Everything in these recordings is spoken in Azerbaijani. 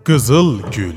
Qızıl Gül.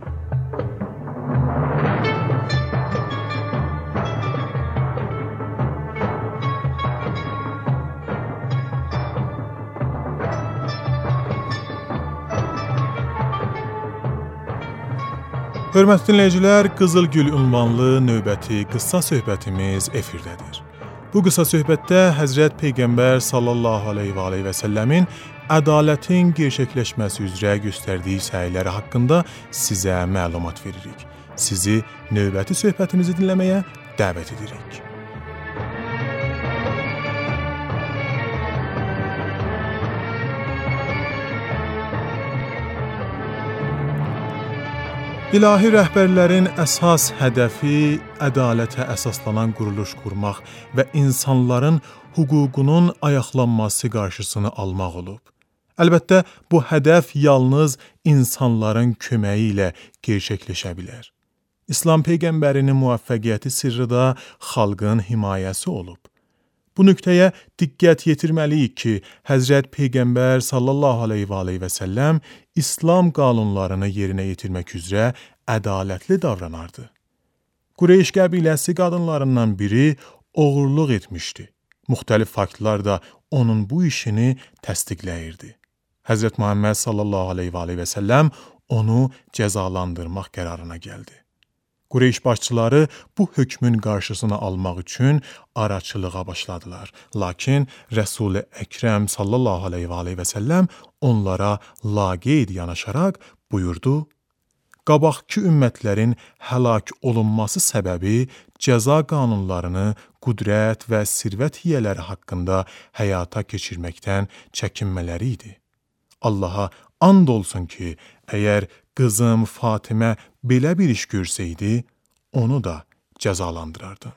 Hörmətli dinləyicilər, Qızıl Gül ünvanlı növbəti qıssa söhbətimiz efirdədir. Bu qıssa söhbətdə Həzrət Peyğəmbər sallallahu aleyhi və səlləmin ədalətin gerçəkləşməsi üzrə göstərdiyi səyləri haqqında sizə məlumat veririk. Sizi növbəti söhbətimizi dinləməyə dəvət edirik. İlahi rəhbərlərin əsas hədəfi ədalətə əsaslanan quruluş qurmaq və insanların hüququnun ayaqlanması qarşısını almaq olub. Əlbəttə, bu hədəf yalnız insanların köməyi ilə gerçəkləşə bilər. İslam Peyğəmbərinin müvəffəqiyyəti sirri də xalqın himayəsi olub. Bu nöqtəyə diqqət yetirməliyik ki, Həzrət Peyğəmbər sallallahu aleyhi və səlləm İslam qanunlarını yerinə yetirmək üzrə ədalətli davranardı. Qureyş qəbiləsi qadınlarından biri oğurluq etmişdi. Müxtəlif faktlar da onun bu işini təsdiqləyirdi. Həzrət Muhammed sallallahu aleyhi və səlləm onu cəzalandırmaq qərarına gəldi. Qureyş başçıları bu hökmün qarşısını almaq üçün araçılığa başladılar. Lakin Rəsul-i Əkrəm sallallahu aleyhi və səlləm onlara laqeyd yanaşaraq buyurdu: qabaqki ümmətlərin həlak olunması səbəbi cəza qanunlarını qüdrət və sirvət hiyələri haqqında həyata keçirməkdən çəkinmələri idi. Allaha and olsun ki, əgər qızım Fatimə belə bir iş görsəydi, onu da cəzalandırardım.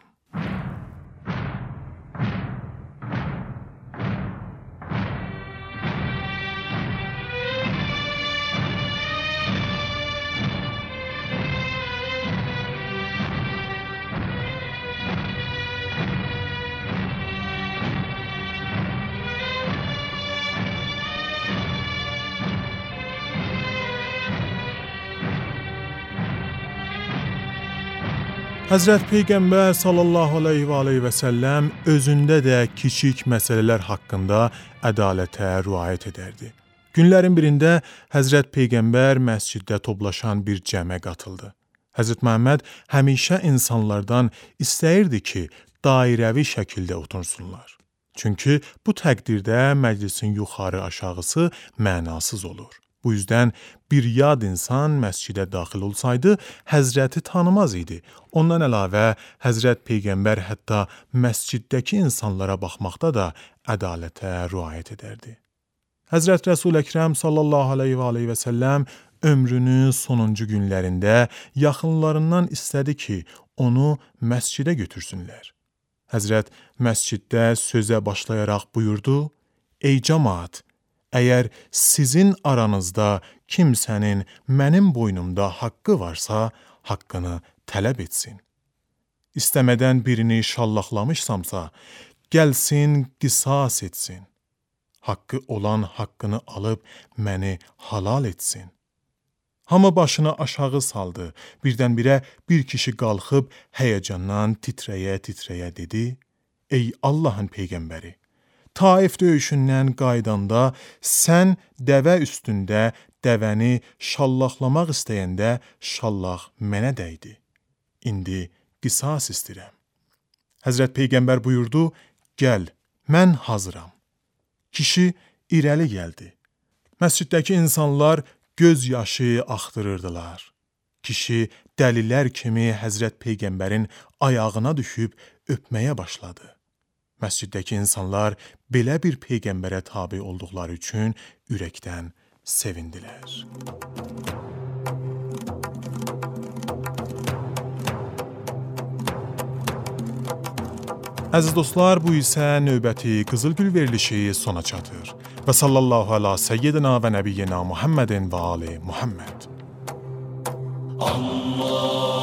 Həzrət Peyğəmbər sallallahu aleyhi və səlləm özündə də kiçik məsələlər haqqında ədalətə riayət edərdi. Günlərin birində Həzrət Peyğəmbər məsciddə toplaşan bir cəmə qatıldı. Həzrət Məhəmməd həmişə insanlardan istəyirdi ki, dairəvi şəkildə otursunlar. Çünki bu təqdirdə məclisin yuxarı aşağısı mənasız olur. Bu yüzdən bir yad insan məscidə daxil olsaydı, Həzrəti tanımaz idi. Ondan əlavə, Həzrət Peyğəmbər hətta məsciddəki insanlara baxmaqda da ədalətə riayət edərdi. Həzrət Rəsul Əkrəm sallallahu aleyhi və səlləm ömrünün sonuncu günlərində yaxınlarından istədi ki, onu məscidə götürsünlər. Həzrət məsciddə sözə başlayaraq buyurdu: ey cəmaət! Əgər sizin aranızda kimsənin mənim boynumda haqqı varsa, haqqını tələb etsin. İstəmədən birini şallaqlamışsamsa, gəlsin, qisas etsin. Haqqı olan haqqını alıb məni halal etsin. Hamı başını aşağı saldı. Birdən-birə bir kişi qalxıb həyəcandan titrəyə-titrəyə dedi: ey Allahın Peyğəmbəri! Taif döyüşündən qaydanda sən dəvə üstündə dəvəni şallaqlamaq istəyəndə şallaq mənə dəydi. İndi qisas istəyirəm. Həzrət Peyğəmbər buyurdu: gəl, mən hazıram. Kişi irəli gəldi. Məsciddəki insanlar göz yaşı axdırırdılar. Kişi dəlilər kimi Həzrət Peyğəmbərin ayağına düşüb öpməyə başladı. Məsciddəki insanlar belə bir Peyğəmbərə tabi olduqları üçün ürəkdən sevindilər. Əziz dostlar, bu isə növbəti Qızıl Gül verilişi sona çatır. Və sallallahu ala seyyidina və nəbiyyina Muhammedin və ali Muhammed. Allah